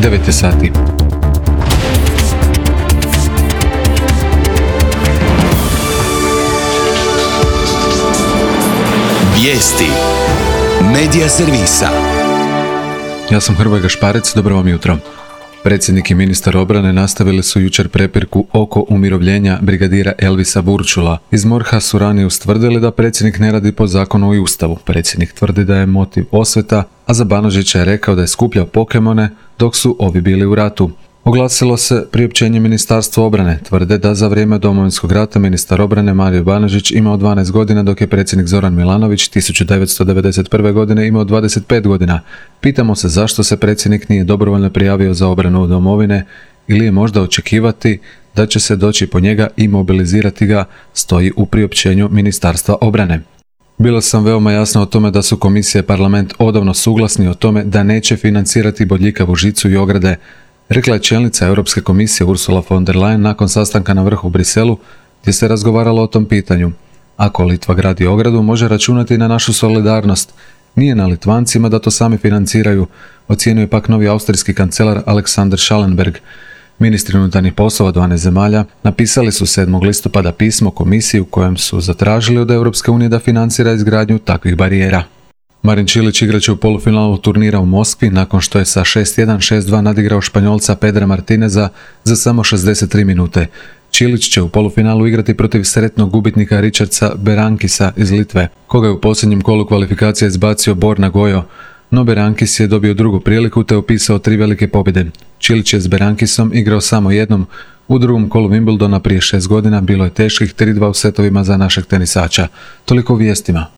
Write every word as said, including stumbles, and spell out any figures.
devet je sati. Vijesti Medija servisa. Ja sam Hrvoje Gašparec, dobro vam jutro. Predsjednik i ministar obrane nastavili su jučer prepirku oko umirovljenja brigadira Elvisa Burčula. Iz MORH-a su ranije ustvrdili da predsjednik ne radi po zakonu i ustavu. Predsjednik tvrdi da je motiv osveta, a za Banožića je rekao da je skupljao pokemone dok su ovi bili u ratu. Oglasilo se priopćenje Ministarstva obrane. Tvrde da za vrijeme Domovinskog rata ministar obrane Mario Banožić imao dvanaest godina, dok je predsjednik Zoran Milanović tisuću devetsto devedeset prve. godine imao dvadeset pet godina. Pitamo se zašto se predsjednik nije dobrovoljno prijavio za obranu domovine ili je možda očekivati da će se doći po njega i mobilizirati ga, stoji u priopćenju Ministarstva obrane. Bilo sam veoma jasno o tome da su komisija i parlament odavno suglasni o tome da neće financirati bodljikavu žicu i ograde, rekla je čelnica Europske komisije Ursula von der Leyen nakon sastanka na vrhu u Briselu, gdje se razgovaralo o tom pitanju. Ako Litva gradi ogradu, može računati na našu solidarnost. Nije na Litvancima da to sami financiraju, ocijenio je pak novi austrijski kancelar Alexander Schallenberg. Ministri unutarnjih poslova dvanaest zemalja napisali su sedmog listopada pismo komisiji u kojem su zatražili od Europske unije da financira izgradnju takvih barijera. Marin Čilić igrat će u polufinalu turnira u Moskvi nakon što je sa šest jedan šest dva nadigrao Španjolca Pedra Martineza za samo šezdeset tri minute. Čilić će u polufinalu igrati protiv sretnog gubitnika Richardsa Berankisa iz Litve, koga je u posljednjem kolu kvalifikacija izbacio Borna Gojo, no Berankis je dobio drugu priliku te upisao tri velike pobjede. Čilić je s Berankisom igrao samo jednom. U drugom kolu Wimbledona prije šest godina bilo je teških tri dva u setovima za našeg tenisača. Toliko u vijestima.